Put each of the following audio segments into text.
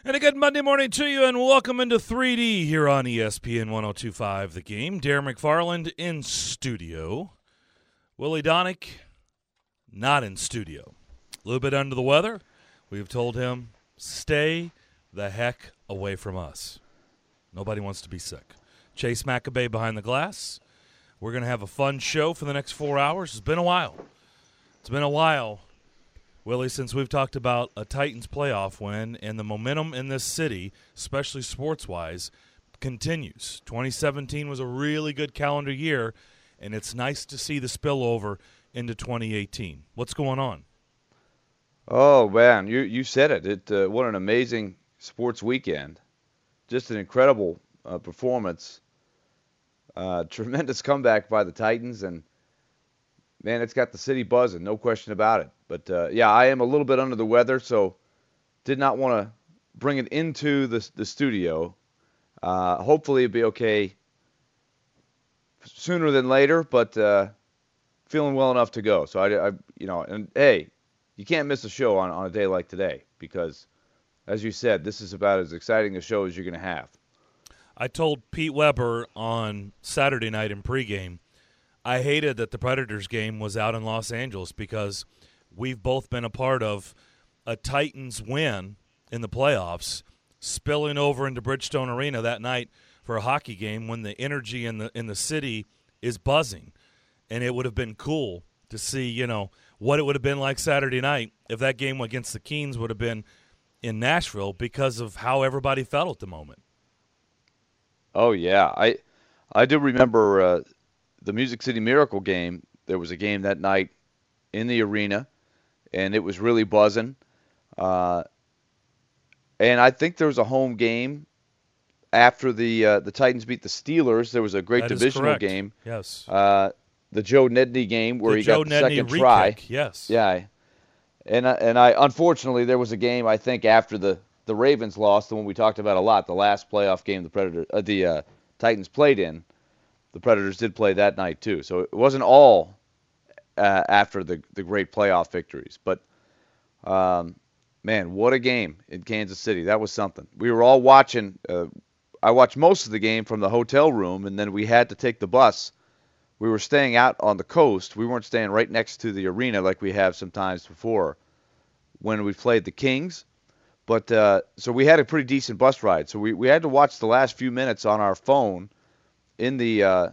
And a good Monday morning to you, and welcome into 3D here on ESPN 102.5 The Game. Darren McFarland in studio. Willie Donick not in studio. A little bit under the weather. We've told him, stay the heck away from us. Nobody wants to be sick. Chase Maccabee behind the glass. We're going to have a fun show for the next 4 hours. It's been a while. Willie, since we've talked about a Titans playoff win, and the momentum in this city, especially sports-wise, continues. 2017 was a really good calendar year, and it's nice to see the spillover into 2018. What's going on? Oh, man, you said it. What an amazing sports weekend. Just an incredible performance. Tremendous comeback by the Titans, and, man, it's got the city buzzing, no question about it. But, yeah, I am a little bit under the weather, so did not want to bring it into the studio. Hopefully it'll be okay sooner than later, but feeling well enough to go. So, and, hey, you can't miss a show on a day like today because, as you said, this is about as exciting a show as you're going to have. I told Pete Weber on Saturday night in pregame, I hated that the Predators game was out in Los Angeles because we've both been a part of a Titans win in the playoffs spilling over into Bridgestone Arena that night for a hockey game when the energy in the city is buzzing. And it would have been cool to see, what it would have been like Saturday night if that game against the Kings would have been in Nashville because of how everybody felt at the moment. Oh, yeah. I do remember the Music City Miracle game. There was a game that night in the arena, and it was really buzzing. And I think there was a home game after the Titans beat the Steelers. There was a great divisional game. Yes. The Joe Nedney game where he got the second try. Yes. Yeah. And I unfortunately there was a game I think after the Ravens lost, the one we talked about a lot, the last playoff game the Titans played in. The Predators did play that night too, so it wasn't all after the great playoff victories. But man, what a game in Kansas City! That was something. We were all watching. I watched most of the game from the hotel room, and then we had to take the bus. We were staying out on the coast. We weren't staying right next to the arena like we have sometimes before when we played the Kings. But so we had a pretty decent bus ride. So we had to watch the last few minutes on our phone in the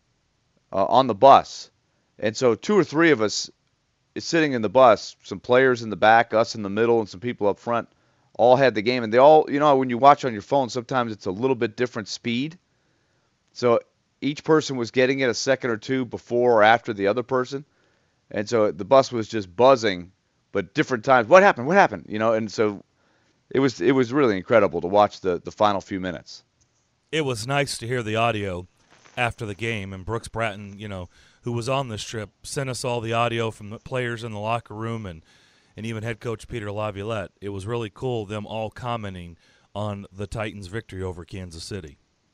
on the bus. And so two or three of us is sitting in the bus, some players in the back, us in the middle, and some people up front, all had the game. And they all, when you watch on your phone, sometimes it's a little bit different speed. So each person was getting it a second or two before or after the other person. And so the bus was just buzzing, but different times. What happened? And so it was really incredible to watch the final few minutes. It was nice to hear the audio after the game, and Brooks Bratton, who was on this trip, sent us all the audio from the players in the locker room and even head coach Peter Laviolette. It was really cool, them all commenting on the Titans' victory over Kansas City.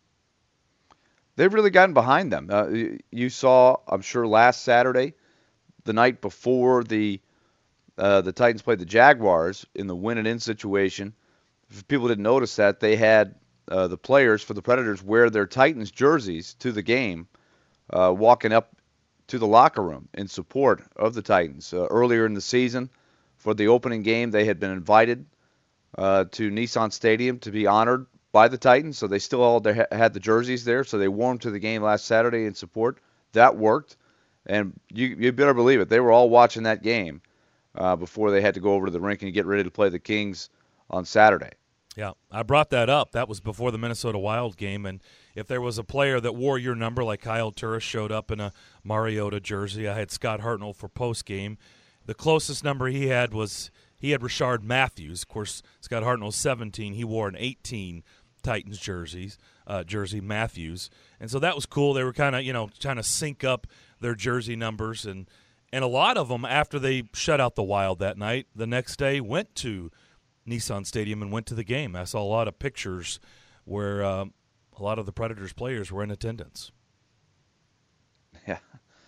They've really gotten behind them. You saw, I'm sure, last Saturday, the night before the Titans played the Jaguars in the win-and-in situation. If people didn't notice that, they had the players for the Predators wear their Titans jerseys to the game, walking up to the locker room in support of the Titans. Earlier in the season, for the opening game, they had been invited to Nissan Stadium to be honored by the Titans, so they still all had the jerseys there, so they wore them to the game last Saturday in support. That worked, and you better believe it. They were all watching that game before they had to go over to the rink and get ready to play the Kings on Saturday. Yeah, I brought that up. That was before the Minnesota Wild game, and if there was a player that wore your number, like Kyle Turris showed up in a Mariota jersey, I had Scott Hartnell for post-game. The closest number he had Rashard Matthews. Of course, Scott Hartnell's 17. He wore an 18 Titans jersey, Matthews. And so that was cool. They were kind of, trying to sync up their jersey numbers. And a lot of them, after they shut out the Wild that night, the next day went to Nissan Stadium and went to the game. I saw a lot of pictures where a lot of the Predators players were in attendance. Yeah.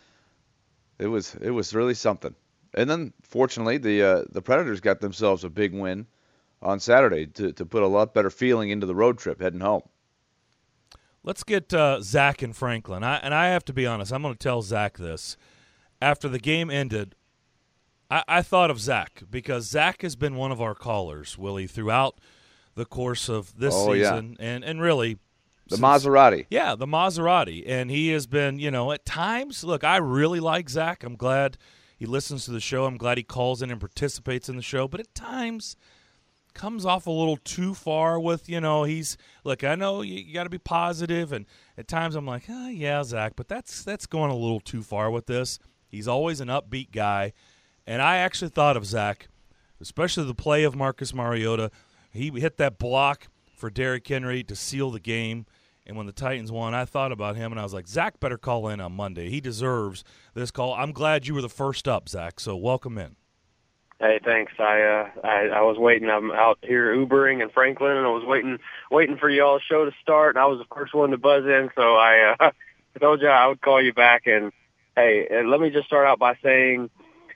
It was really something. And then, fortunately, the Predators got themselves a big win on Saturday to put a lot better feeling into the road trip heading home. Let's get Zach and Franklin. I have to be honest. I'm going to tell Zach this. After the game ended, I thought of Zach because Zach has been one of our callers, Willie, throughout the course of this season and really the Maserati. Yeah, the Maserati. And he has been, at times, look, I really like Zach. I'm glad he listens to the show. I'm glad he calls in and participates in the show. But at times comes off a little too far with, look, I know you got to be positive, and at times I'm like, yeah, Zach, but that's going a little too far with this. He's always an upbeat guy, and I actually thought of Zach, especially the play of Marcus Mariota. He hit that block for Derrick Henry to seal the game, and when the Titans won, I thought about him, and I was like, Zach better call in on Monday. He deserves this call. I'm glad you were the first up, Zach, so welcome in. Hey, thanks. I was waiting. I'm out here Ubering in Franklin, and I was waiting for y'all's show to start, and I was the first one to buzz in, so I told you I would call you back. And hey, let me just start out by saying,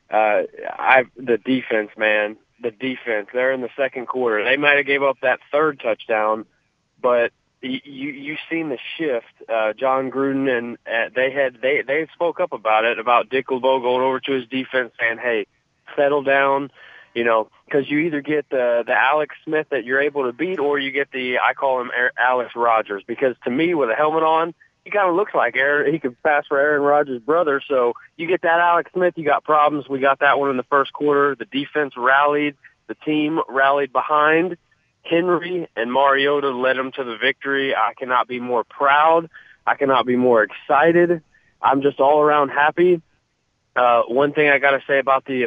the defense, man, the defense. They're in the second quarter. They might have gave up that third touchdown, but you've seen the shift. John Gruden and they spoke up about it, about Dick LeBeau going over to his defense saying, hey, settle down, because you either get the Alex Smith that you're able to beat, or you get I call him Alex Rodgers, because to me, with a helmet on, he kind of looks like he could pass for Aaron Rodgers' brother. So you get that Alex Smith, you got problems. We got that one in the first quarter. The defense rallied. The team rallied behind Henry, and Mariota led them to the victory. I cannot be more proud. I cannot be more excited. I'm just all around happy. One thing I got to say about the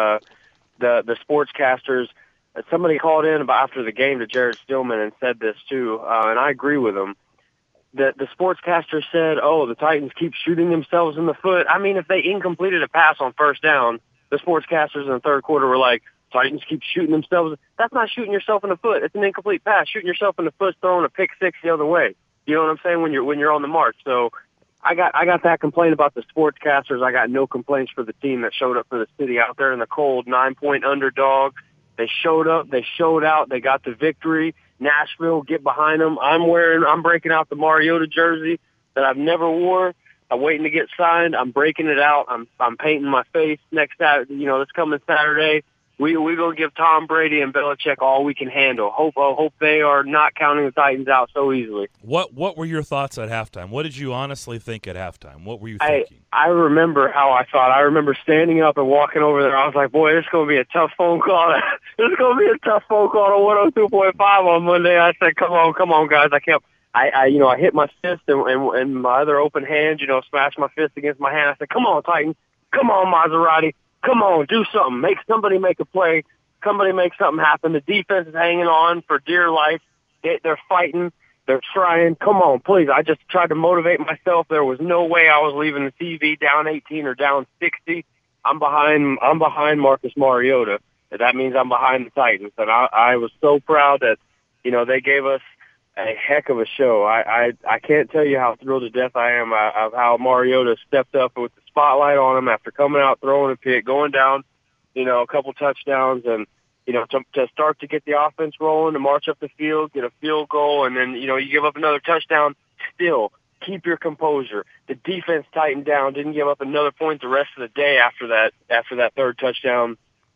sportscasters, somebody called in after the game to Jared Stillman and said this too, and I agree with him. The sportscaster said, "Oh, the Titans keep shooting themselves in the foot." I mean, if they incompleted a pass on first down, the sportscasters in the third quarter were like, "Titans keep shooting themselves." That's not shooting yourself in the foot. It's an incomplete pass. Shooting yourself in the foot, throwing a pick six the other way. You know what I'm saying? When you're on the march. So I got that complaint about the sportscasters. I got no complaints for the team that showed up for the city out there in the cold, 9-point underdog. They showed up. They showed out. They got the victory. Nashville, get behind them. I'm breaking out the Mariota jersey that I've never wore. I'm waiting to get signed. I'm breaking it out. I'm painting my face next Saturday. This coming Saturday. We gonna give Tom Brady and Belichick all we can handle. Hope they are not counting the Titans out so easily. What were your thoughts at halftime? What did you honestly think at halftime? What were you thinking? I remember how I thought. I remember standing up and walking over there. I was like, boy, this is gonna be a tough phone call. This is gonna be a tough phone call to 102.5 on Monday. I said, come on, guys. I can't. I hit my fist and my other open hand, smashed my fist against my hand. I said, come on, Titans. Come on, Maserati. Come on, do something. Somebody make a play. Somebody make something happen. The defense is hanging on for dear life. They're fighting. They're trying. Come on, please. I just tried to motivate myself. There was no way I was leaving the TV down 18 or down 60. I'm behind Marcus Mariota. That means I'm behind the Titans. And I was so proud that, they gave us a heck of a show. I can't tell you how thrilled to death I am of how Mariota stepped up with the spotlight on him after coming out, throwing a pick, going down, a couple touchdowns, and, to start to get the offense rolling, to march up the field, get a field goal, and then, you give up another touchdown. Still, keep your composure. The defense tightened down, didn't give up another point the rest of the day after that third touchdown,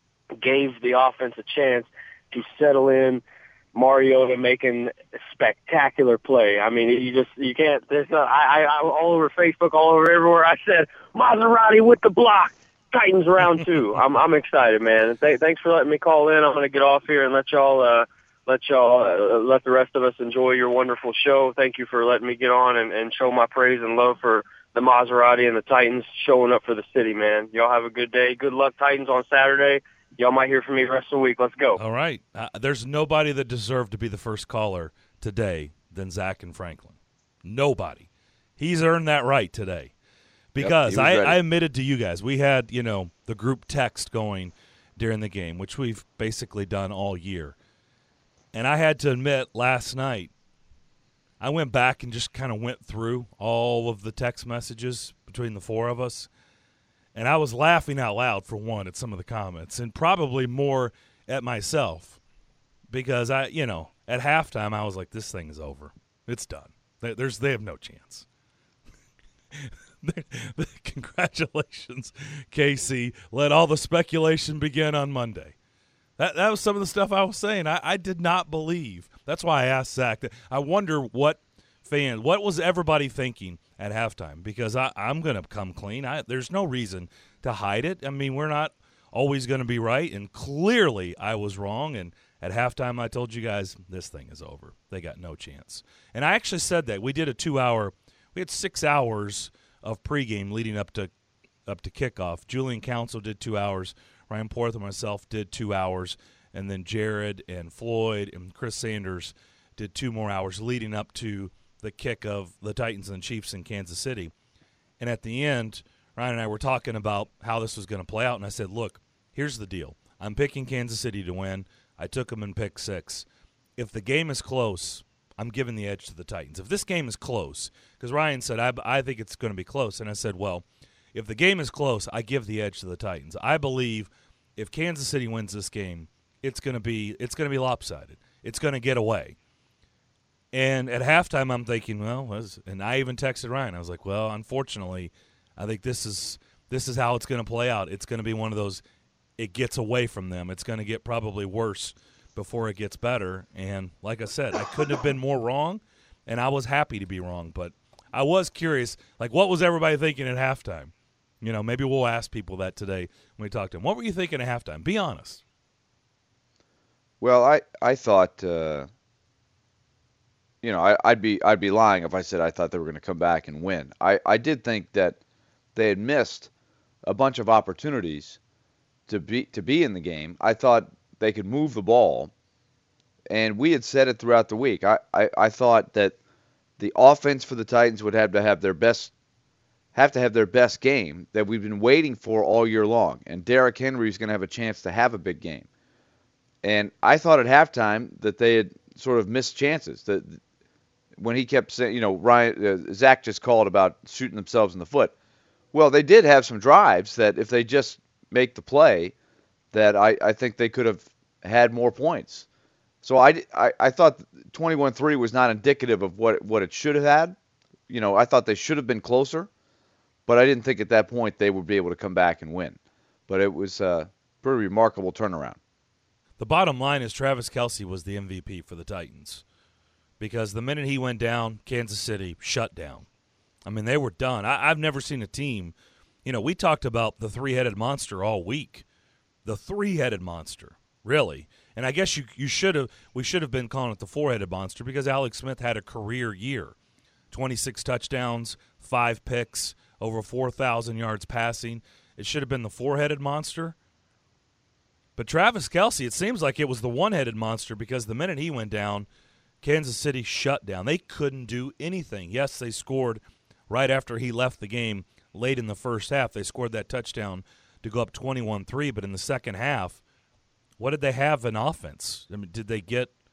gave the offense a chance to settle in. Mariota making a spectacular play. I mean, you can't. There's not. I all over Facebook, all over everywhere. I said Maserati with the block. Titans round 2. I'm excited, man. Thanks for letting me call in. I'm going to get off here and let the rest of us enjoy your wonderful show. Thank you for letting me get on and show my praise and love for the Maserati and the Titans showing up for the city, man. Y'all have a good day. Good luck, Titans, on Saturday. Y'all might hear from me the rest of the week. Let's go. All right. There's nobody that deserved to be the first caller today than Zach and Franklin. Nobody. He's earned that right today. Because I admitted to you guys, we had, the group text going during the game, which we've basically done all year. And I had to admit, last night, I went back and just kind of went through all of the text messages between the four of us. And I was laughing out loud, for one, at some of the comments, and probably more at myself. because at halftime I was like, this thing is over. It's done. They have no chance. Congratulations, KC. Let all the speculation begin on Monday. That was some of the stuff I was saying. I did not believe. That's why I asked Zach. I wonder what was everybody thinking at halftime? Because I'm going to come clean. There's no reason to hide it. I mean, we're not always going to be right, and clearly I was wrong. And at halftime, I told you guys this thing is over. They got no chance. And I actually said that. We did we had 6 hours of pregame leading up to kickoff. Julian Council did 2 hours. Ryan Porth and myself did 2 hours. And then Jared and Floyd and Chris Sanders did 2 more hours leading up to the kick of the Titans and Chiefs in Kansas City. And at the end, Ryan and I were talking about how this was going to play out. And I said, look, here's the deal. I'm picking Kansas City to win. I took them in pick 6. If the game is close, I'm giving the edge to the Titans. If this game is close, because Ryan said, I think it's going to be close. And I said, well, if the game is close, I give the edge to the Titans. I believe if Kansas City wins this game, it's going to be lopsided. It's going to get away. And at halftime, I'm thinking, and I even texted Ryan. I was like, well, unfortunately, I think this is how it's going to play out. It's going to be one of those, it gets away from them. It's going to get probably worse before it gets better. And like I said, I couldn't have been more wrong, and I was happy to be wrong. But I was curious, like, what was everybody thinking at halftime? Maybe we'll ask people that today when we talk to them. What were you thinking at halftime? Be honest. Well, I thought, I'd be lying if I said I thought they were going to come back and win. I did think that they had missed a bunch of opportunities to be in the game. I thought they could move the ball, and we had said it throughout the week. I thought that the offense for the Titans would have to have their best game that we've been waiting for all year long, and Derrick Henry is going to have a chance to have a big game. And I thought at halftime that they had sort of missed chances. That when he kept saying, Zach just called about shooting themselves in the foot. Well, they did have some drives that if they just make the play, that I think they could have had more points. So I thought 21-3 was not indicative of what it should have had. I thought they should have been closer, but I didn't think at that point they would be able to come back and win. But it was a pretty remarkable turnaround. The bottom line is Travis Kelce was the MVP for the Titans because the minute he went down, Kansas City shut down. I mean, they were done. I've never seen a team. We talked about the three-headed monster all week. The three-headed monster, really. And I guess we should have been calling it the four-headed monster because Alex Smith had a career year. 26 touchdowns, 5 picks, over 4,000 yards passing. It should have been the four-headed monster. But Travis Kelce, it seems like it was the one-headed monster because the minute he went down, Kansas City shut down. They couldn't do anything. Yes, they scored right after he left the game late in the first half. They scored that touchdown to go up 21-3, but in the second half, what did they have in offense? I mean, did they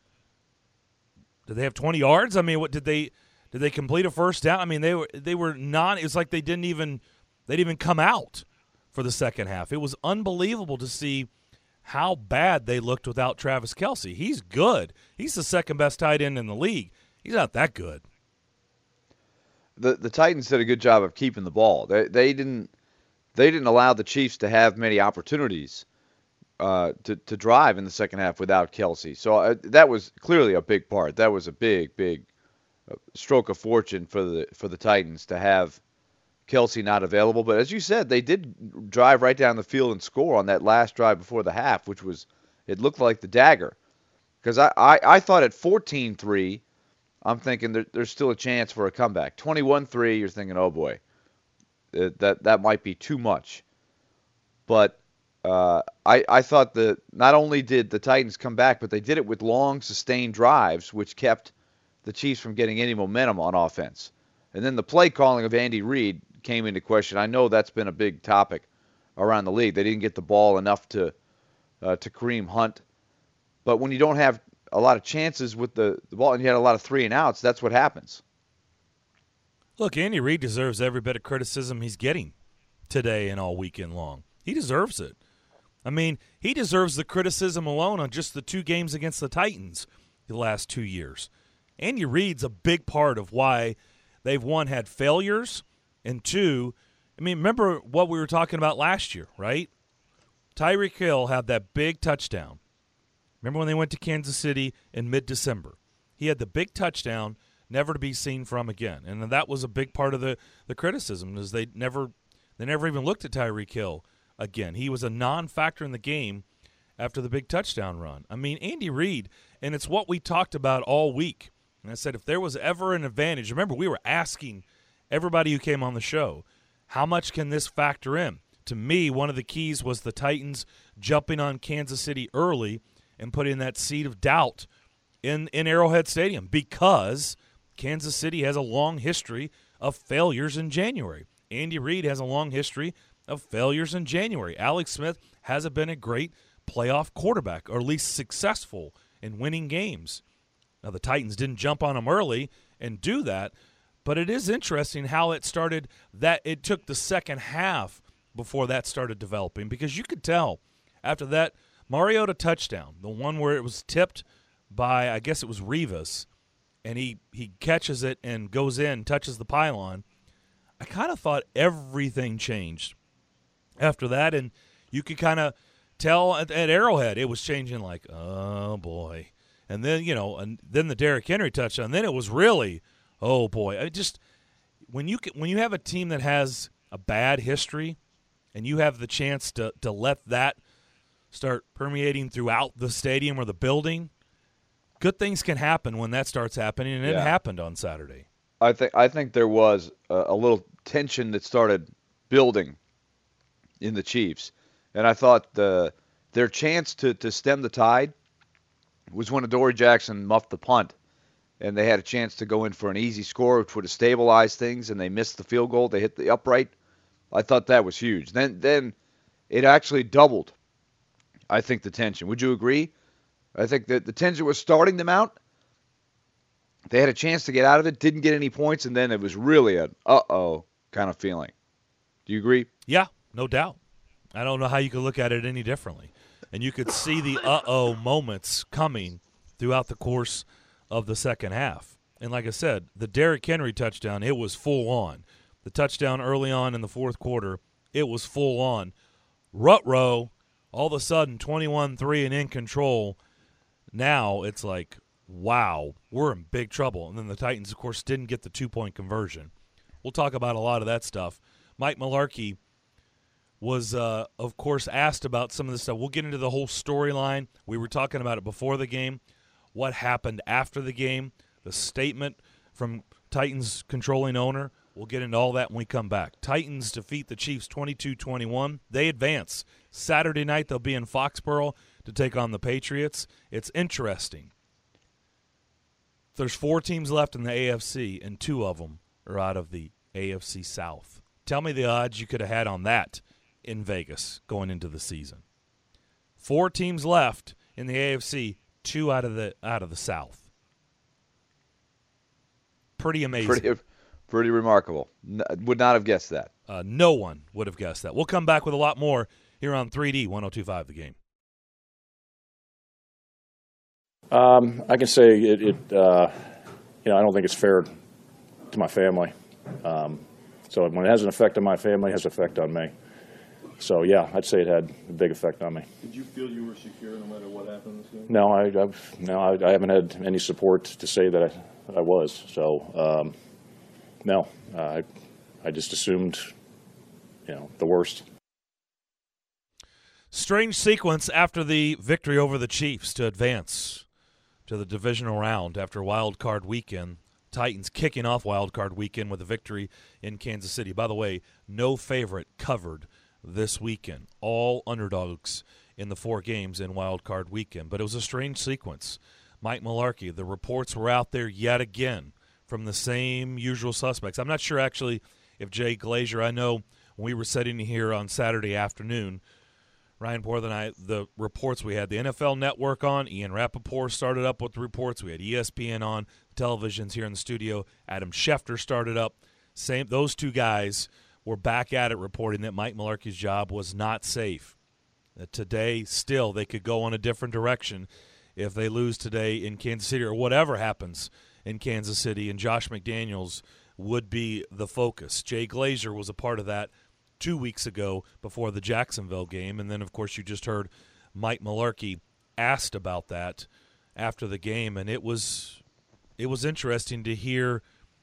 have 20 yards? I mean, what did they complete a first down? I mean, they were not. It was like they didn't even come out for the second half. It was unbelievable to see how bad they looked without Travis Kelce. He's good. He's the second best tight end in the league. He's not that good. The Titans did a good job of keeping the ball. They didn't allow the Chiefs to have many opportunities to drive in the second half without Kelce. So that was clearly a big part. That was a big stroke of fortune for the Titans to have Kelce not available. But as you said, they did drive right down the field and score on that last drive before the half, which it looked like the dagger. Because I thought at 14-3, I'm thinking there's still a chance for a comeback. 21-3, you're thinking, oh boy, that might be too much. But I thought that not only did the Titans come back, but they did it with long, sustained drives, which kept the Chiefs from getting any momentum on offense. And then the play calling of Andy Reid came into question. I know that's been a big topic around the league. They didn't get the ball enough to Kareem Hunt. But when you don't have a lot of chances with the ball and you had a lot of 3-and-outs, that's what happens. Look, Andy Reid deserves every bit of criticism he's getting today and all weekend long. He deserves it. I mean, he deserves the criticism alone on just the 2 games against the Titans the last 2 years. Andy Reid's a big part of why they've, 1, had failures, and 2, I mean, remember what we were talking about last year, right? Tyreek Hill had that big touchdown. Remember when they went to Kansas City in mid-December? He had the big touchdown, never to be seen from again. And that was a big part of the criticism, is they never even looked at Tyreek Hill again. He was a non-factor in the game after the big touchdown run. I mean, Andy Reid, and it's what we talked about all week. And I said if there was ever an advantage, remember we were asking everybody who came on the show, how much can this factor in? To me, one of the keys was the Titans jumping on Kansas City early and putting that seed of doubt in Arrowhead Stadium, because Kansas City has a long history of failures in January. Andy Reid has a long history of failures in January. Alex Smith hasn't been a great playoff quarterback, or at least successful in winning games. Now, the Titans didn't jump on him early and do that, but it is interesting how it started, that it took the second half before that started developing, because you could tell after that Mariota touchdown, the one where it was tipped by, I guess it was Rivas, and he catches it and goes in, touches the pylon. I kind of thought everything changed after that, and you could kind of tell at Arrowhead it was changing, like, oh boy. And then, and then the Derrick Henry touchdown, then it was really, oh boy. It just, when you have a team that has a bad history and you have the chance to let that start permeating throughout the stadium or the building, good things can happen when that starts happening, and it happened on Saturday. I think there was a little tension that started building in the Chiefs, and I thought their chance to stem the tide was when Adoree Jackson muffed the punt, and they had a chance to go in for an easy score, which would have stabilized things, and they missed the field goal. They hit the upright. I thought that was huge. Then it actually doubled, I think, the tension. Would you agree? I think that the tension was starting to mount. They had a chance to get out of it, didn't get any points, and then it was really an uh-oh kind of feeling. Do you agree? Yeah, no doubt. I don't know how you could look at it any differently. And you could see the uh-oh moments coming throughout the course of the second half. And like I said, the Derrick Henry touchdown, it was full on. The touchdown early on in the fourth quarter, it was full on. Rutrow, all of a sudden 21-3 and in control. Now it's like, wow, we're in big trouble. And then the Titans, of course, didn't get the 2-point conversion. We'll talk about a lot of that stuff. Mike Mularkey was, of course, asked about some of this stuff. We'll get into the whole storyline. We were talking about it before the game, what happened after the game, the statement from Titans controlling owner. We'll get into all that when we come back. Titans defeat the Chiefs 22-21. They advance. Saturday night they'll be in Foxborough to take on the Patriots. It's interesting. There's 4 teams left in the AFC, and 2 of them are out of the AFC South. Tell me the odds you could have had on that in Vegas going into the season. 4 teams left in the AFC, 2 out of the South. Pretty amazing. Pretty remarkable. Would not have guessed that. No one would have guessed that. We'll come back with a lot more here on 3D 102.5 The Game. I can say I don't think it's fair to my family. So when it has an effect on my family, it has an effect on me. So, yeah, I'd say it had a big effect on me. Did you feel you were secure no matter what happened this game? No, I haven't had any support to say that I was. So, no, I just assumed, the worst. Strange sequence after the victory over the Chiefs to advance to the divisional round after Wild Card Weekend. Titans kicking off Wild Card Weekend with a victory in Kansas City. By the way, no favorite covered this weekend. All underdogs in the 4 games in Wild Card Weekend. But it was a strange sequence. Mike Mularkey, the reports were out there yet again from the same usual suspects. I'm not sure actually if Jay Glazier, I know when we were sitting here on Saturday afternoon, Ryan Porth and I, the reports we had, the NFL Network on, Ian Rappaport started up with the reports. We had ESPN on, televisions here in the studio. Adam Schefter started up. Those 2 guys were back at it reporting that Mike Mularkey's job was not safe Today, still, they could go on a different direction if they lose today in Kansas City or whatever happens in Kansas City, and Josh McDaniels would be the focus. Jay Glazer was a part of that 2 weeks ago before the Jacksonville game, and then, of course, you just heard Mike Mularkey asked about that after the game, and it was interesting to hear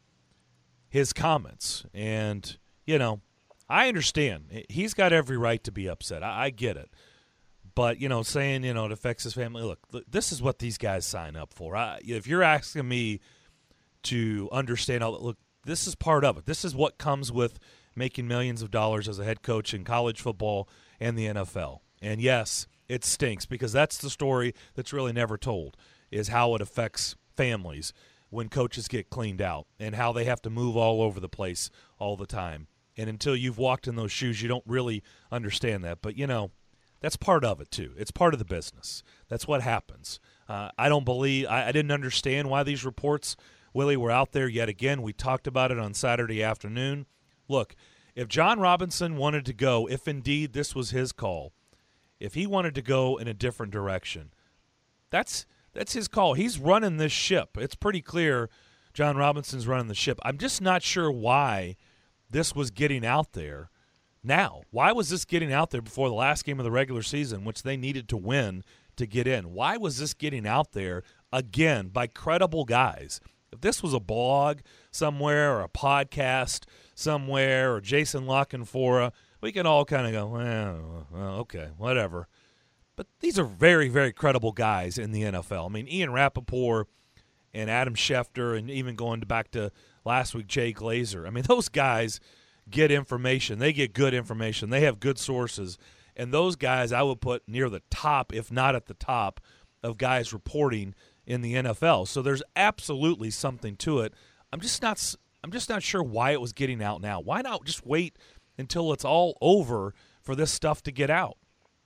his comments. And, I understand. He's got every right to be upset. I get it. But, saying, it affects his family, look, this is what these guys sign up for. If you're asking me to understand, look, this is part of it. This is what comes with making millions of dollars as a head coach in college football and the NFL. And, yes, it stinks because that's the story that's really never told, is how it affects families when coaches get cleaned out and how they have to move all over the place all the time. And until you've walked in those shoes, you don't really understand that. But, that's part of it too. It's part of the business. That's what happens. I didn't understand why these reports, Willie, were out there yet again. We talked about it on Saturday afternoon. Look, if John Robinson wanted to go, if indeed this was his call, if he wanted to go in a different direction, that's his call. He's running this ship. It's pretty clear John Robinson's running the ship. I'm just not sure why this was getting out there now. Why was this getting out there before the last game of the regular season, which they needed to win to get in? Why was this getting out there again by credible guys? If this was a blog somewhere or a podcast somewhere or Jason Lockenfora, we can all kind of go, well, okay, whatever. But these are very, very credible guys in the NFL. I mean, Ian Rappaport and Adam Schefter, and even going back to last week, Jay Glazer. I mean, those guys get information. They get good information. They have good sources. And those guys I would put near the top, if not at the top, of guys reporting in the NFL. So there's absolutely something to it. I'm just not sure why it was getting out now. Why not just wait until it's all over for this stuff to get out?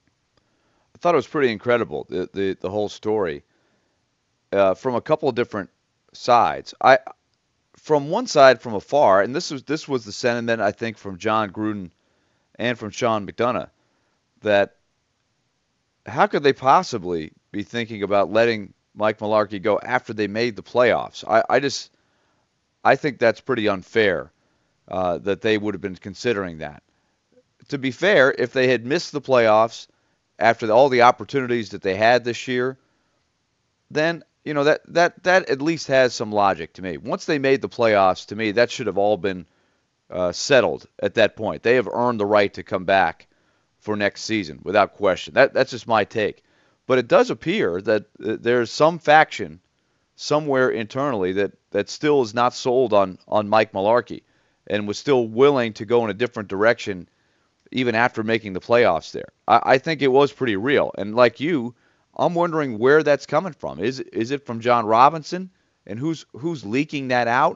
I thought it was pretty incredible, the whole story, from a couple of different sides. From one side, from afar, and this was the sentiment, I think, from John Gruden and from Sean McDonough, that how could they possibly be thinking about letting Mike Mularkey go after they made the playoffs? I think that's pretty unfair that they would have been considering that. To be fair, if they had missed the playoffs after all the opportunities that they had this year, then that at least has some logic to me. Once they made the playoffs, to me, that should have all been settled at that point. They have earned the right to come back for next season without question. That's just my take. But it does appear that there's some faction somewhere internally that still is not sold on Mike Mularkey and was still willing to go in a different direction even after making the playoffs there. I think it was pretty real. And like you, I'm wondering where that's coming from. Is it from John Robinson, and who's leaking that out?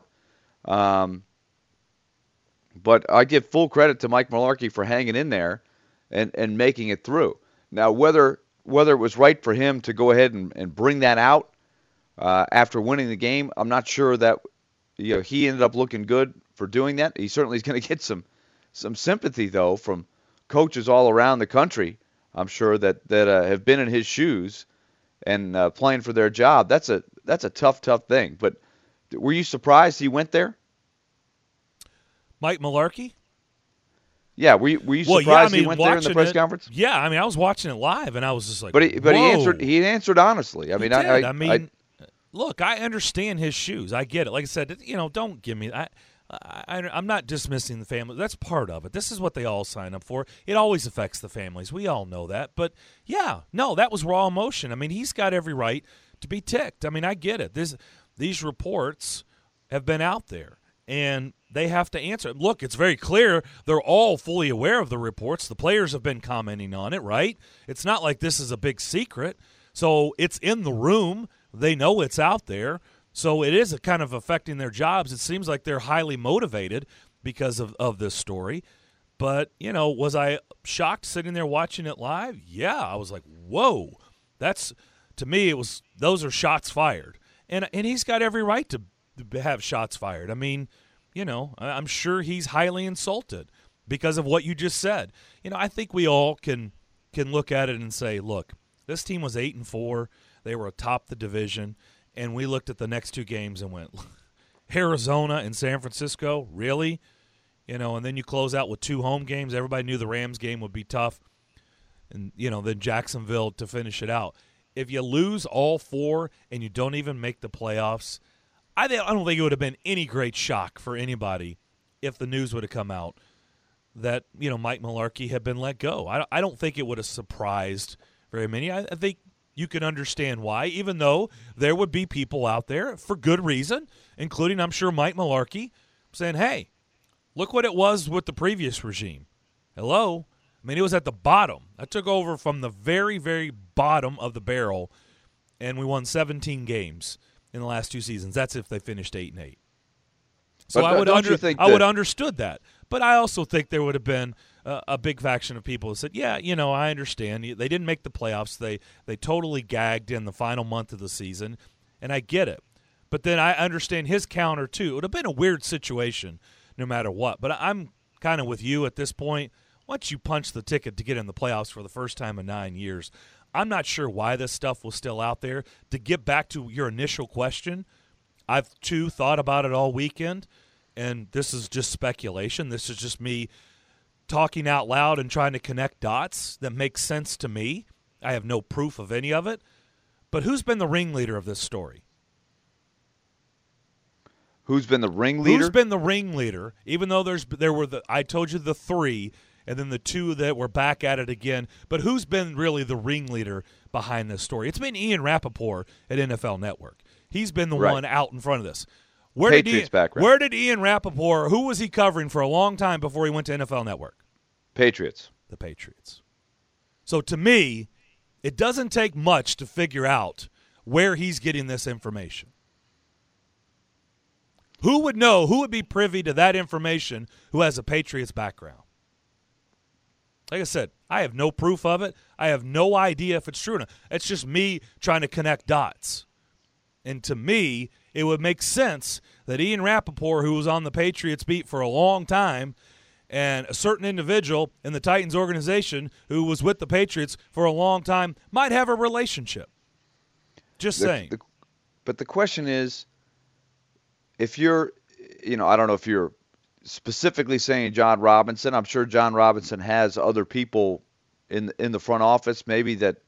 But I give full credit to Mike Mularkey for hanging in there and making it through. Now, whether it was right for him to go ahead and bring that out after winning the game, I'm not sure that he ended up looking good for doing that. He certainly is going to get some sympathy, though, from coaches all around the country, I'm sure, that have been in his shoes and playing for their job. That's a tough thing. But were you surprised he went there? Mike Mularkey? Yeah, were you surprised he went there in the press conference? Yeah, I mean, I was watching it live, and I was just like, but he answered honestly. I mean, look, I understand his shoes. I get it. Like I said, don't give me that. I'm not dismissing the family. That's part of it. This is what they all sign up for. It always affects the families. We all know that. But, yeah, no, that was raw emotion. I mean, he's got every right to be ticked. I mean, I get it. These reports have been out there, and they have to answer. Look, it's very clear they're all fully aware of the reports. The players have been commenting on it, right? It's not like this is a big secret. So it's in the room. They know it's out there. So it is kind of affecting their jobs. It seems like they're highly motivated because of this story. But, was I shocked sitting there watching it live? Yeah, I was like, whoa. To me, those are shots fired. And he's got every right to have shots fired. I mean, I'm sure he's highly insulted because of what you just said. I think we all can can look at it and say, look, this team was 8-4. They were atop the division, and we looked at the next two games and went, Arizona and San Francisco, really? You know, and then you close out with 2 home games. Everybody knew the Rams game would be tough. And, you know, then Jacksonville to finish it out. If you lose all 4 and you don't even make the playoffs, I don't think it would have been any great shock for anybody if the news would have come out that, you know, Mike Mularkey had been let go. I don't think it would have surprised very many. I think you can understand why, even though there would be people out there for good reason, including, I'm sure, Mike Mularkey, saying, hey, look what it was with the previous regime. Hello? I mean, it was at the bottom. I took over from the very, very bottom of the barrel, and we won 17 games in the last 2 seasons. That's if they finished 8-8. So I would have understood that. But I also think there would have been a big faction of people who said, yeah, you know, I understand. They didn't make the playoffs. They totally gagged in the final month of the season, and I get it. But then I understand his counter, too. It would have been a weird situation no matter what. But I'm kind of with you at this point. Once you punch the ticket to get in the playoffs for the first time in 9 years, I'm not sure why this stuff was still out there. To get back to your initial question, I've, too, thought about it all weekend, and this is just speculation. This is just me talking out loud and trying to connect dots that makes sense to me. I have no proof of any of it. But who's been the ringleader of this story? Who's been the ringleader? Who's been the ringleader, even though there were I told you the 3, and then the 2 that were back at it again. But who's been really the ringleader behind this story? It's been Ian Rappaport at NFL Network. He's been the one out in front of this. Patriots background. Where did Ian Rappaport, who was he covering for a long time before he went to NFL Network? Patriots. The Patriots. So to me, it doesn't take much to figure out where he's getting this information. Who would know, who would be privy to that information who has a Patriots background? Like I said, I have no proof of it. I have no idea if it's true or not. It's just me trying to connect dots. And to me, it would make sense that Ian Rappaport, who was on the Patriots beat for a long time, and a certain individual in the Titans organization who was with the Patriots for a long time might have a relationship. Just saying. But the question is, if you're, you know, I don't know if you're specifically saying John Robinson. I'm sure John Robinson has other people in the front office maybe that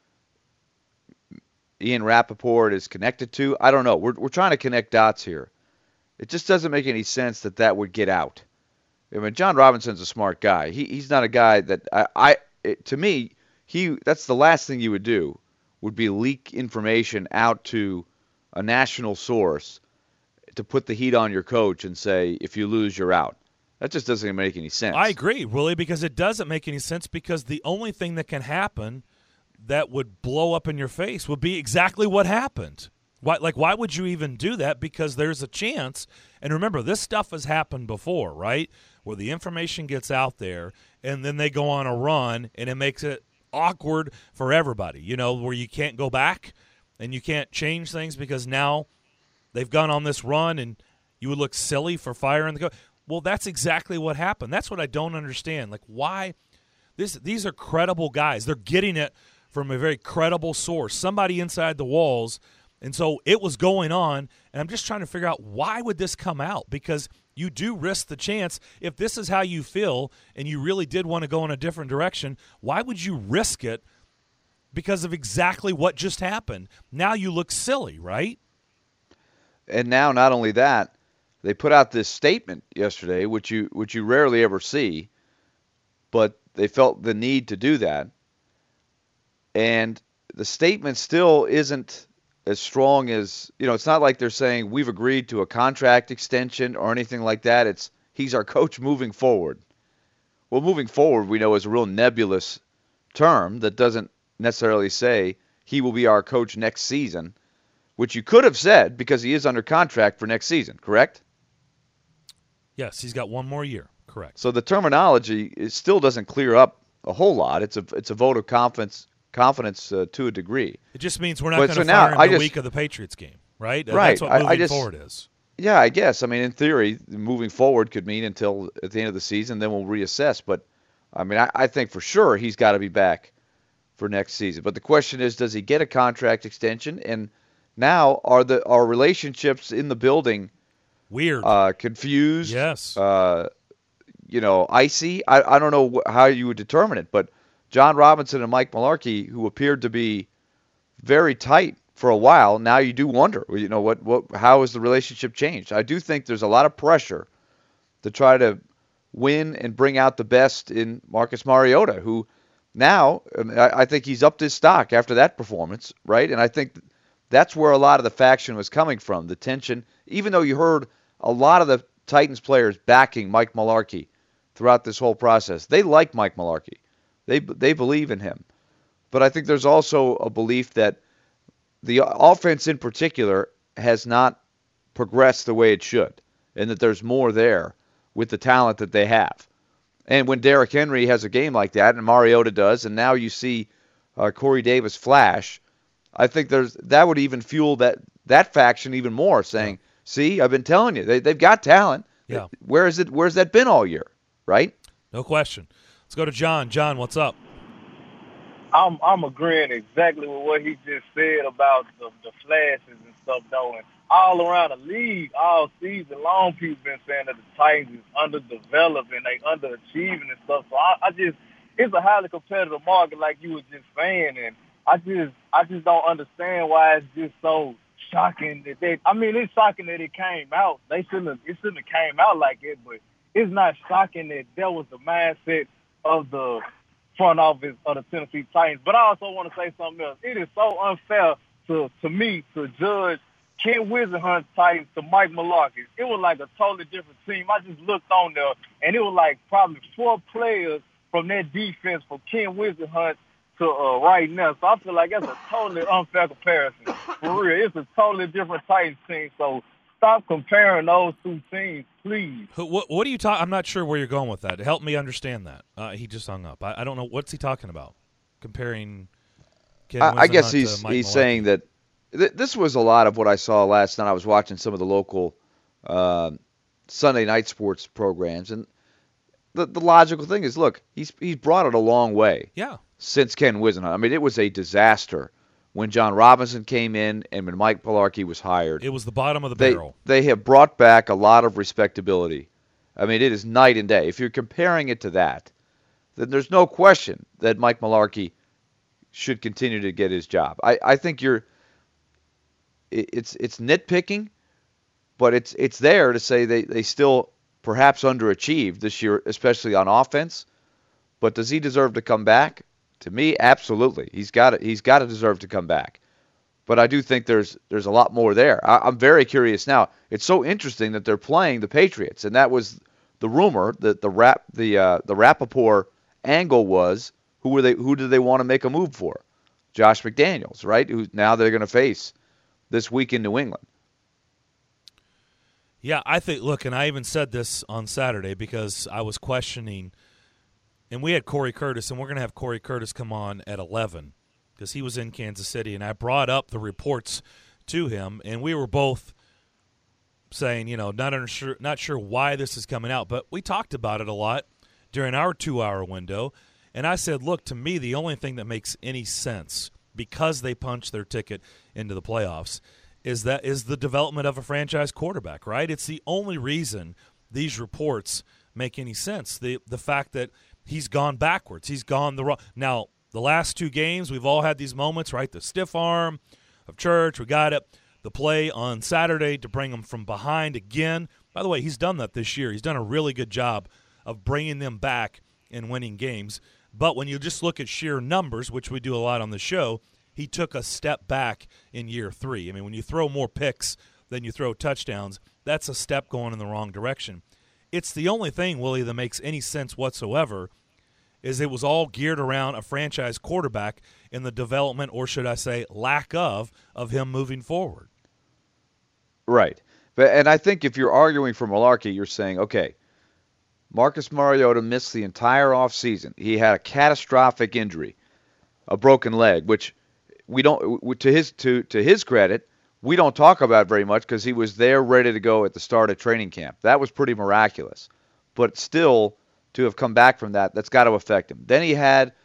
Ian Rappaport is connected to. I don't know. We're trying to connect dots here. It just doesn't make any sense that would get out. I mean, John Robinson's a smart guy. He's not a guy that to me, that's the last thing you would do would be leak information out to a national source to put the heat on your coach and say, if you lose, you're out. That just doesn't make any sense. I agree, Willie, because it doesn't make any sense, because the only thing that can happen that would blow up in your face would be exactly what happened. Why would you even do that? Because there's a chance, and remember, this stuff has happened before, right, where the information gets out there, and then they go on a run, and it makes it awkward for everybody, you know, where you can't go back and you can't change things because now they've gone on this run, and you would look silly for firing the coach. Well, that's exactly what happened. That's what I don't understand. Like, why? These are credible guys. They're getting it from a very credible source, somebody inside the walls. And so it was going on, and I'm just trying to figure out, why would this come out? Because you do risk the chance, if this is how you feel and you really did want to go in a different direction, why would you risk it because of exactly what just happened? Now you look silly, right? And now, not only that, they put out this statement yesterday, which you rarely ever see, but they felt the need to do that. And the statement still isn't as strong as, you know, it's not like they're saying we've agreed to a contract extension or anything like that. It's he's our coach moving forward. Well, moving forward, we know, is a real nebulous term that doesn't necessarily say he will be our coach next season, which you could have said because he is under contract for next season, correct? Yes, he's got one more year, correct. So the terminology still doesn't clear up a whole lot. It's a vote of confidence to a degree. It just means we're not going to fire him the week of the Patriots game, right? Right. That's what moving forward is. Yeah, I guess. I mean, in theory, moving forward could mean until at the end of the season, then we'll reassess. But, I mean, I think for sure he's got to be back for next season. But the question is, does he get a contract extension? And now are relationships in the building weird, confused? Yes. Icy. I don't know how you would determine it, but John Robinson and Mike Mularkey, who appeared to be very tight for a while, now you do wonder, how has the relationship changed? I do think there's a lot of pressure to try to win and bring out the best in Marcus Mariota, who now, I think he's upped his stock after that performance, right? And I think that's where a lot of the faction was coming from, the tension. Even though you heard a lot of the Titans players backing Mike Mularkey throughout this whole process, they like Mike Mularkey. They believe in him. But I think there's also a belief that the offense in particular has not progressed the way it should, and that there's more there with the talent that they have. And when Derrick Henry has a game like that, and Mariota does, and now you see Corey Davis flash, I think that would even fuel that faction even more, saying, see, I've been telling you, they've got talent. Yeah. Where's that been all year, right? No question. Let's go to John. John, what's up? I'm agreeing exactly with what he just said about the flashes and stuff, though. And all around the league, all season long, people been saying that the Titans is underdeveloped and they underachieving and stuff. So it's a highly competitive market, like you were just saying, and I just don't understand why it's just so shocking that it's shocking that it came out. It shouldn't have came out like it, but it's not shocking that that was the mindset of the front office of the Tennessee Titans. But I also want to say something else. It is so unfair to me to judge Ken Whisenhunt's Titans to Mike Mularkey. It was like a totally different team. I just looked on there, and it was like probably 4 players from that defense from Ken Whisenhunt to right now. So I feel like that's a totally unfair comparison. For real, it's a totally different Titans team. So stop comparing those two teams, please. What are you talking? I'm not sure where you're going with that. Help me understand that. He just hung up. I don't know. What's he talking about? Comparing Ken Whisenhunt I guess to Mike he's Mularkey? saying that this was a lot of what I saw last night. I was watching some of the local Sunday night sports programs, and the logical thing is, look, he's brought it a long way. Yeah. Since Ken Whisenhunt. I mean, it was a disaster when John Robinson came in and when Mike Mularkey was hired. It was the bottom of the barrel. They have brought back a lot of respectability. I mean, it is night and day. If you're comparing it to that, then there's no question that Mike Mularkey should continue to get his job. I think it's nitpicking, but it's there to say they still perhaps underachieved this year, especially on offense. But does he deserve to come back? To me, absolutely. He's got to deserve to come back. But I do think there's a lot more there. I'm very curious now. It's so interesting that they're playing the Patriots, and that was the rumor that the Rappaport angle was who did they want to make a move for? Josh McDaniels, right? Who now they're going to face this week in New England. Yeah, I think. Look, and I even said this on Saturday because I was questioning. And we had Corey Curtis, and we're going to have Corey Curtis come on at 11 because he was in Kansas City. And I brought up the reports to him, and we were both saying, not sure why this is coming out. But we talked about it a lot during our 2-hour window. And I said, look, to me, the only thing that makes any sense, because they punched their ticket into the playoffs, is the development of a franchise quarterback, right? It's the only reason these reports make any sense. The fact that he's gone backwards. He's gone the wrong. Now, the last 2 games, we've all had these moments, right? The stiff arm of Church. We got it. The play on Saturday to bring him from behind again. By the way, he's done that this year. He's done a really good job of bringing them back and winning games. But when you just look at sheer numbers, which we do a lot on the show, he took a step back in year 3. I mean, when you throw more picks than you throw touchdowns, that's a step going in the wrong direction. It's the only thing, Willie, that makes any sense whatsoever is it was all geared around a franchise quarterback in the development, or should I say lack of him moving forward. Right. And I think if you're arguing for Mularkey, you're saying, okay, Marcus Mariota missed the entire offseason. He had a catastrophic injury, a broken leg, which we don't, to his credit, we don't talk about very much because he was there ready to go at the start of training camp. That was pretty miraculous. But still, to have come back from that, that's got to affect him. Then he had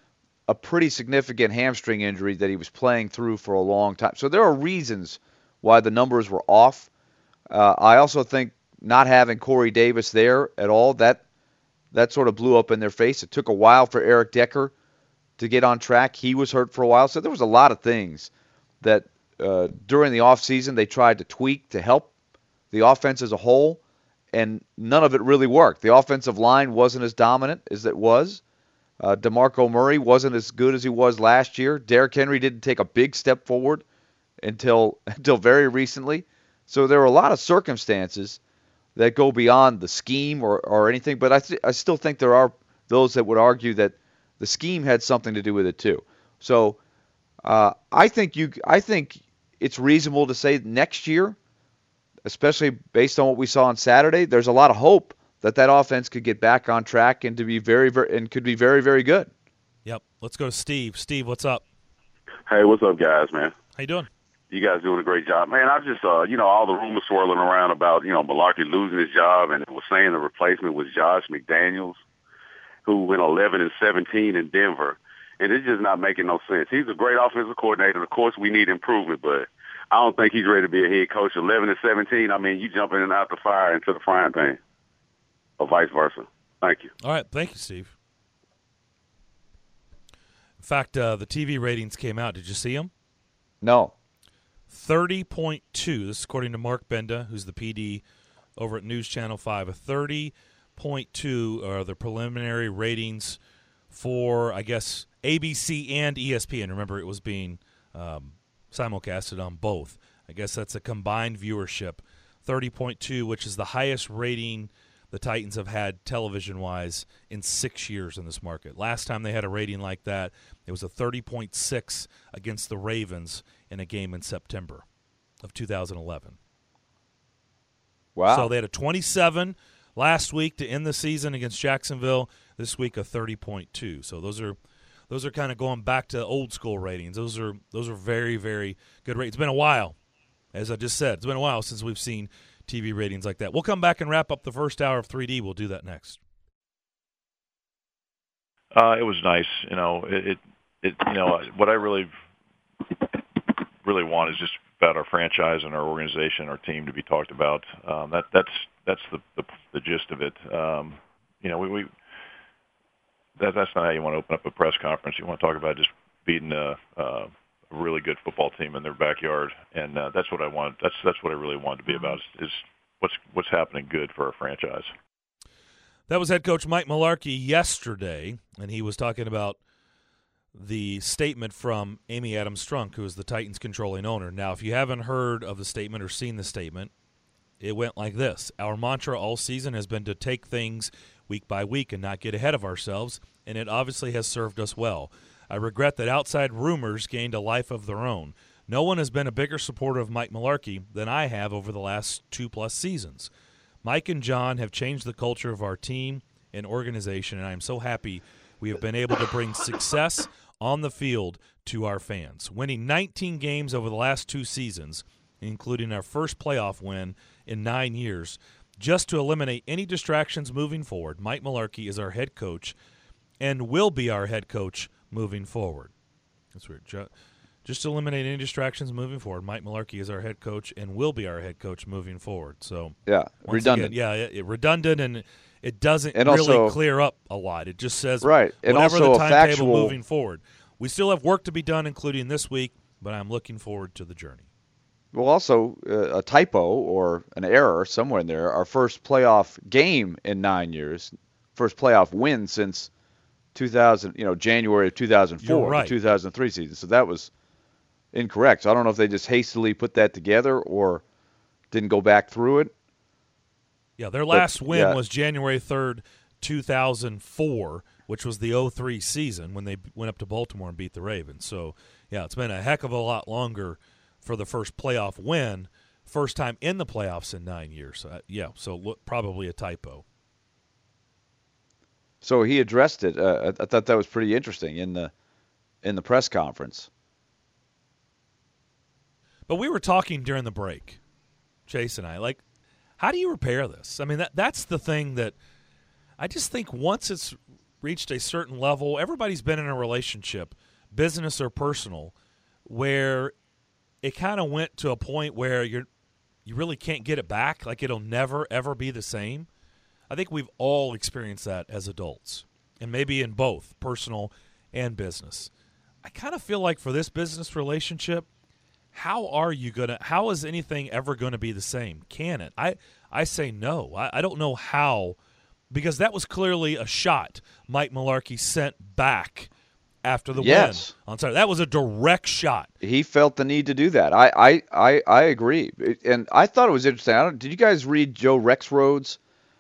a pretty significant hamstring injury that he was playing through for a long time. So there are reasons why the numbers were off. I also think not having Corey Davis there at all, that sort of blew up in their face. It took a while for Eric Decker to get on track. He was hurt for a while. So there was a lot of things that during the offseason they tried to tweak to help the offense as a whole, and none of it really worked. The offensive line wasn't as dominant as it was. DeMarco Murray wasn't as good as he was last year. Derrick Henry didn't take a big step forward until very recently. So there are a lot of circumstances that go beyond the scheme or anything, but I still think there are those that would argue that the scheme had something to do with it too. So I think it's reasonable to say next year, especially based on what we saw on Saturday, there's a lot of hope that offense could get back on track and to be very, very, very good. Yep. Let's go to Steve. Steve, what's up? Hey, what's up, guys, man? How you doing? You guys doing a great job. Man, I just, all the rumors swirling around about, Mularkey losing his job, and it was saying the replacement was Josh McDaniels, who went 11-17 in Denver. And it's just not making no sense. He's a great offensive coordinator. Of course, we need improvement, but I don't think he's ready to be a head coach. 11-17, I mean, you jumping in and out the fire into the frying pan, or vice versa. Thank you. All right. Thank you, Steve. In fact, the TV ratings came out. Did you see them? No. 30.2. This is according to Mark Benda, who's the PD over at News Channel 5. A 30.2 are the preliminary ratings for, I guess, ABC and ESPN. Remember, it was being simulcasted on both. I guess that's a combined viewership. 30.2, which is the highest rating the Titans have had television-wise in 6 years in this market. Last time they had a rating like that, it was a 30.6 against the Ravens in a game in September of 2011. Wow. So they had a 27 last week to end the season against Jacksonville. This week a 30.2. So those are kind of going back to old school ratings. Those are very, very good ratings. It's been a while, as I just said. It's been a while since we've seen TV ratings like that. We'll come back and wrap up the first hour of 3D. We'll do that next. It was nice. What I really want is just about our franchise and our organization, our team to be talked about. That's the gist of it. That's not how you want to open up a press conference. You want to talk about just beating a really good football team in their backyard, and that's what I want. That's what I really wanted to be about is what's happening good for our franchise. That was head coach Mike Mularkey yesterday, and he was talking about the statement from Amy Adams Strunk, who is the Titans' controlling owner. Now, if you haven't heard of the statement or seen the statement, it went like this. Our mantra all season has been to take things week by week and not get ahead of ourselves, and it obviously has served us well. I regret that outside rumors gained a life of their own. No one has been a bigger supporter of Mike Mularkey than I have over the last 2+ seasons. Mike and John have changed the culture of our team and organization, and I am so happy we have been able to bring success on the field to our fans. Winning 19 games over the last 2 seasons, including our first playoff win in 9 years, just to eliminate any distractions moving forward. Mike Mularkey is our head coach and will be our head coach moving forward. That's weird. Just to eliminate any distractions moving forward, Mike Mularkey is our head coach and will be our head coach moving forward. So yeah, redundant. Redundant, and it doesn't and really also, clear up a lot. It just says right. And whatever also the timetable factual, moving forward. We still have work to be done, including this week, but I'm looking forward to the journey. Well, also a typo or an error somewhere in there. Our first playoff game in 9 years, first playoff win since 2000, January of 2004, right. The 2003 season. So that was incorrect. So I don't know if they just hastily put that together or didn't go back through it. Yeah, their last win was January 3rd, 2004, which was the 2003 season when they went up to Baltimore and beat the Ravens. So, yeah, it's been a heck of a lot longer for the first playoff win, first time in the playoffs in 9 years. So probably a typo. So he addressed it. I thought that was pretty interesting in the press conference. But we were talking during the break, Chase and I, like, how do you repair this? I mean, that's the thing that I just think once it's reached a certain level. Everybody's been in a relationship, business or personal, where it kind of went to a point where you really can't get it back. Like it'll never, ever be the same. I think we've all experienced that as adults, and maybe in both personal and business. I kind of feel like for this business relationship, how is anything ever going to be the same? Can it? I say no. I don't know how, because that was clearly a shot Mike Mularkey sent back after the win on Saturday. That was a direct shot. He felt the need to do that. I agree. And I thought it was interesting. Did you guys read Joe Rexrode's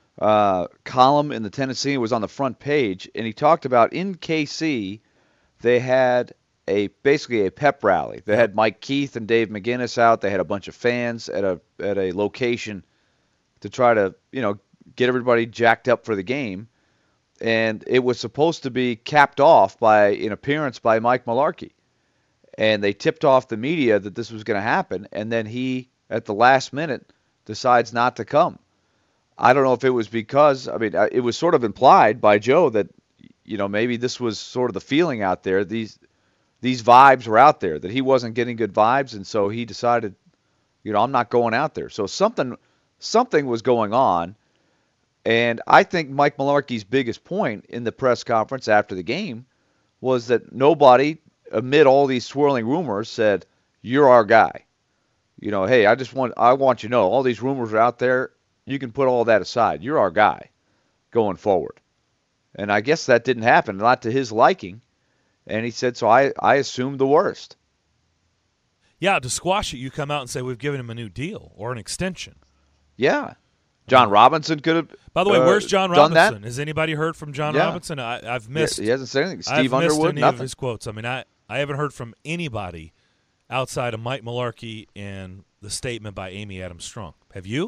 column in the Tennessee? It was on the front page, and he talked about in KC they had basically a pep rally. They had Mike Keith and Dave McGinnis out. They had a bunch of fans at a location to try to, get everybody jacked up for the game. And it was supposed to be capped off by an appearance by Mike Mularkey. And they tipped off the media that this was going to happen, and then he, at the last minute, decides not to come. I don't know if it was because, it was sort of implied by Joe that, maybe this was sort of the feeling out there. These vibes were out there, that he wasn't getting good vibes, and so he decided, I'm not going out there. So something was going on, and I think Mike Mularkey's biggest point in the press conference after the game was that nobody, amid all these swirling rumors, said, "You're our guy." Hey, I want you to know, all these rumors are out there. You can put all that aside. You're our guy going forward. And I guess that didn't happen, not to his liking. And he said, so I assumed the worst. Yeah, to squash it, you come out and say we've given him a new deal or an extension. Yeah. John Robinson could have. By the way, where's John Robinson? That? Has anybody heard from John Robinson? I've missed. He hasn't said anything. Steve I've Underwood, missed any nothing. of his quotes. I haven't heard from anybody outside of Mike Mularkey and the statement by Amy Adams Strunk. Have you?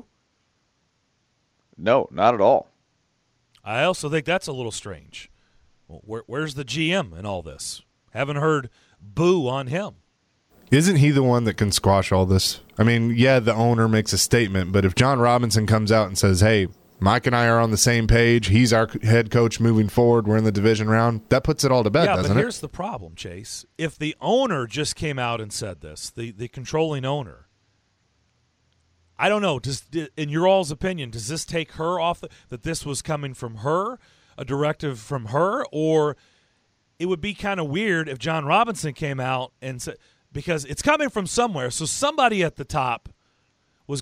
No, not at all. I also think that's a little strange. Well, where's the GM in all this? Haven't heard boo on him. Isn't he the one that can squash all this? The owner makes a statement, but if John Robinson comes out and says, hey, Mike and I are on the same page, he's our head coach moving forward, we're in the division round, that puts it all to bed, doesn't it? Yeah, but here's the problem, Chase. If the owner just came out and said this, the controlling owner, I don't know. In your all's opinion, does this take her off that this was coming from her, a directive from her, or it would be kind of weird if John Robinson came out and said, because it's coming from somewhere. So somebody at the top was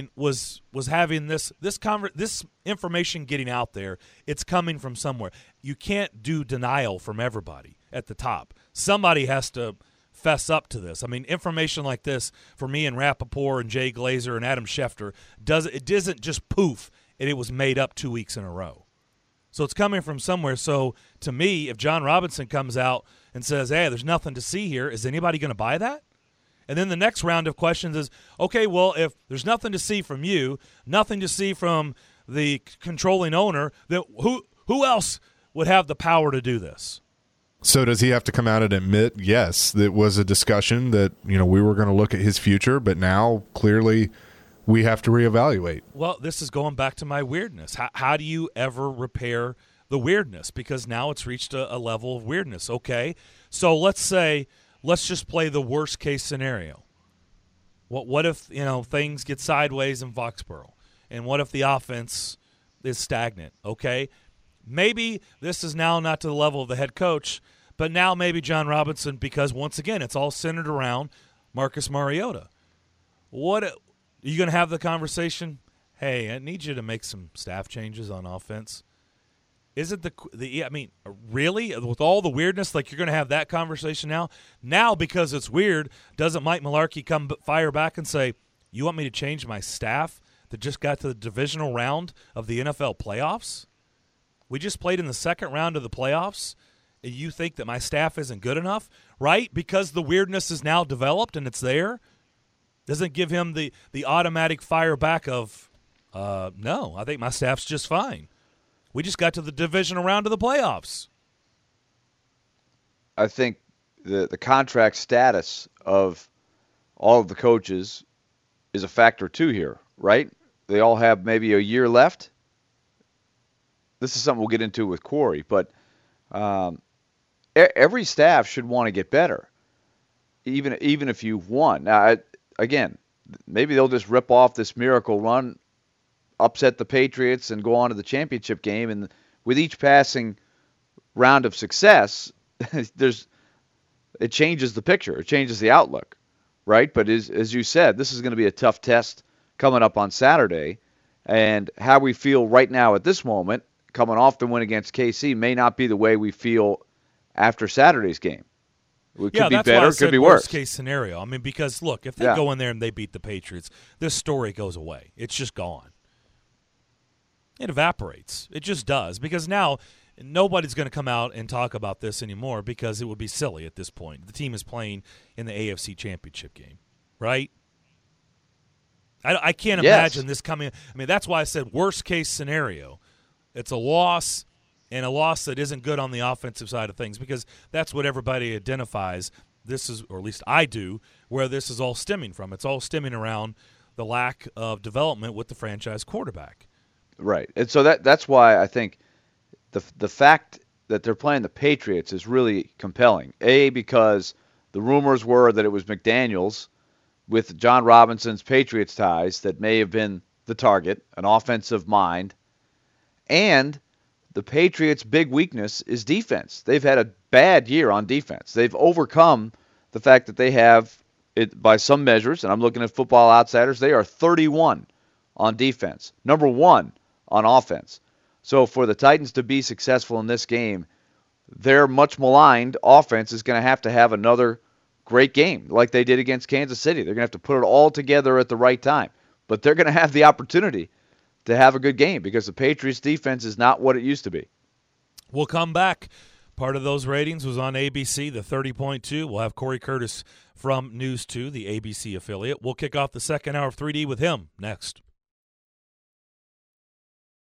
having this information getting out there. It's coming from somewhere. You can't do denial from everybody at the top. Somebody has to fess up to this. Information like this for me and Rappaport and Jay Glazer and Adam Schefter isn't just poof and it was made up 2 weeks in a row. So it's coming from somewhere. So to me, if John Robinson comes out and says, hey, there's nothing to see here, is anybody going to buy that? And then the next round of questions is, okay, well, if there's nothing to see from you, nothing to see from the controlling owner, then who else would have the power to do this? So does he have to come out and admit, yes, it was a discussion that, we were going to look at his future, but now clearly we have to reevaluate? Well, this is going back to my weirdness. How do you ever repair the weirdness? Because now it's reached a level of weirdness. Okay, so let's just play the worst case scenario. What if things get sideways in Foxborough, and what if the offense is stagnant? Okay, maybe this is now not to the level of the head coach, but now maybe John Robinson, because once again it's all centered around Marcus Mariota. Are you going to have the conversation? Hey, I need you to make some staff changes on offense. Isn't really, with all the weirdness, like you're going to have that conversation now? Now, because it's weird, doesn't Mike Mularkey come fire back and say, you want me to change my staff that just got to the divisional round of the NFL playoffs? We just played in the second round of the playoffs, and you think that my staff isn't good enough, right? Because the weirdness is now developed and it's there? Doesn't give him the automatic fire back of, no, I think my staff's just fine. We just got to the divisional round of the playoffs. I think the contract status of all of the coaches is a factor too here, right? They all have maybe a year left. This is something we'll get into with Corey, but Every staff should want to get better, even if you've won. Now, again, maybe they'll just rip off this miracle run, upset the Patriots, and go on to the championship game. And with each passing round of success, it changes the picture. It changes the outlook, right? But as you said, this is going to be a tough test coming up on Saturday. And how we feel right now at this moment, coming off the win against KC, may not be the way we feel after Saturday's game. It could be better, it could be worse. Worst case scenario. I mean, because, look, if they go in there and they beat the Patriots, this story goes away. It's just gone. It evaporates. It just does. Because now nobody's going to come out and talk about this anymore because it would be silly at this point. The team is playing in the AFC Championship game, right? I can't imagine this coming. I mean, that's why I said worst case scenario. It's a loss, and a loss that isn't good on the offensive side of things, because that's what everybody identifies. This is, or at least I do, where this is all stemming from. It's all stemming around the lack of development with the franchise quarterback. Right. And so that's why I think the fact that they're playing the Patriots is really compelling. A, because the rumors were that it was McDaniels with John Robinson's Patriots ties that may have been the target, an offensive mind. And the Patriots' big weakness is defense. They've had a bad year on defense. They've overcome the fact that they have, it by some measures, and I'm looking at Football Outsiders, they are 31 on defense, number 1 on offense. So for the Titans to be successful in this game, their much maligned offense is going to have another great game like they did against Kansas City. They're going to have to put it all together at the right time. But they're going to have the opportunity to have a good game because the Patriots defense is not what it used to be. We'll come back. Part of those ratings was on ABC, the 30.2. We'll have Corey Curtis from News 2, the ABC affiliate. We'll kick off the second hour of 3D with him next.